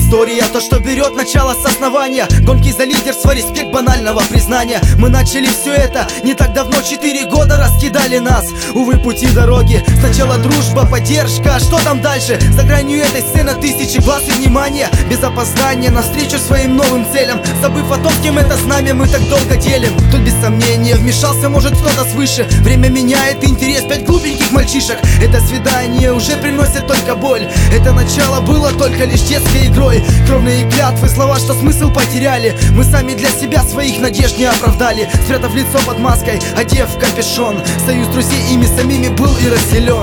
История, то, что берет начало с основания. Гонки за лидерство, респект банального признания. Мы начали все это не так давно, 4 года раскидали нас. Увы, пути дороги. Сначала дружба, поддержка, а что там дальше? За гранью этой сцены тысячи глаз и внимания. Без опоздания навстречу своим новым целям, забыв о том, кем это знамя мы так долго делим. Тут без сомнения вмешался, может, кто-то свыше. Время меняет интерес 5 глупеньких мальчишек. Это свидание уже приносит только боль. Это начало было только лишь детской игрой. Кровные клятвы, слова, что смысл потеряли. Мы сами для себя своих надежд не оправдали, спрятав лицо под маской, одев капюшон. Союз друзей ими самими был и разделен.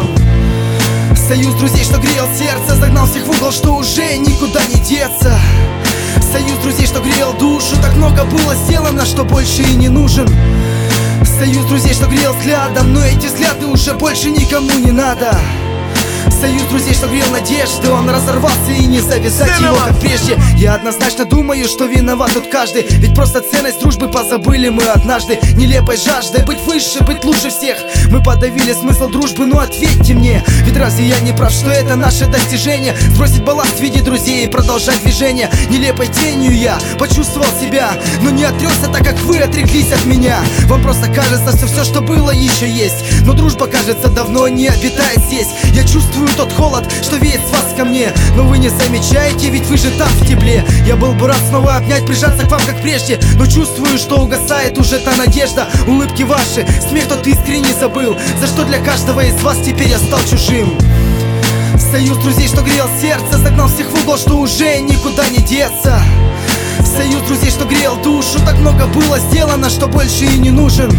Союз друзей, что грел сердце, загнал всех в угол, что уже никуда не деться. Союз друзей, что грел душу, так много было сделано, что больше и не нужен. Союз друзей, что грел взглядом, но эти взгляды уже больше никому не надо. Союз друзей, что грел надежды, он разорвался и не завязать его, как прежде. Я однозначно думаю, что виноват тут каждый, ведь просто ценность дружбы позабыли мы однажды. Нелепой жаждой быть выше, быть лучше всех мы подавили смысл дружбы, но ответьте мне, ведь разве я не прав, что это наше достижение? Сбросить балласт в виде друзей и продолжать движение. Нелепой тенью я почувствовал себя, но не отрекся, так как вы отреклись от меня. Вам просто кажется, что все, что было, еще есть, но дружба, кажется, давно не обитает здесь. Я чувствую тот холод, что веет с вас ко мне, но вы не замечаете, ведь вы же там в тепле. Я был бы рад снова обнять, прижаться к вам, как прежде, но чувствую, что угасает уже та надежда. Улыбки ваши, смех тот искренне забыл, за что для каждого из вас теперь я стал чужим. Союз друзей, что грел сердце, загнал всех в угол, что уже никуда не деться. Союз друзей, что грел душу, так много было сделано, что больше и не нужен.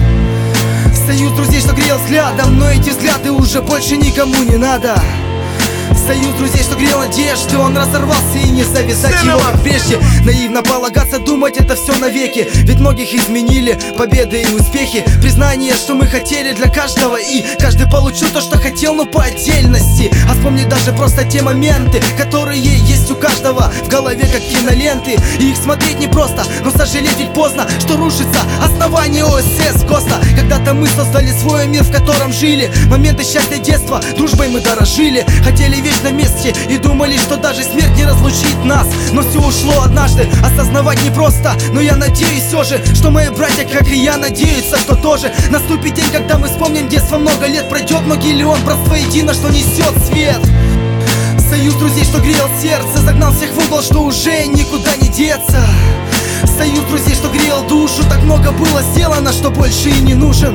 Союз друзей, что грел взглядом, но эти взгляды уже больше никому не надо. Союз друзей, что грел надежды, он разорвался и не завязать его, как прежде. Наивно полагаться, думать это все навеки, ведь многих изменили победы и успехи. Признание, что мы хотели для каждого, и каждый получил то, что хотел, но по отдельности. А вспомнить даже просто те моменты, которые есть у каждого в голове, как киноленты. И их смотреть непросто, но сожалеть ведь поздно, что рушится основание ОСС ГОСТа. Когда-то мы создали свой мир, в котором жили. Моменты счастья детства, дружбой мы дорожили, хотели вечно вместе и думали, что даже смерть не разлучит нас. Но все ушло однажды, осознавать непросто, но я надеюсь все же, что мои братья, как и я, надеются, что тоже наступит день, когда мы вспомним детство. Много лет пройдет, но миллион братства едино, что несет свет. Союз друзей, что грел сердце, загнал всех в угол, что уже никуда не деться. Союз друзей, что грел душу, так много было сделано, что больше и не нужен.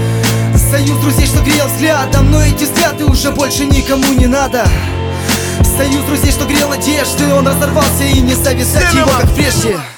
Союз друзей, что грел взглядом, но эти взгляды уже больше никому не надо. Союз друзей, что грел надежды, он разорвался и не завязать его, как прежде.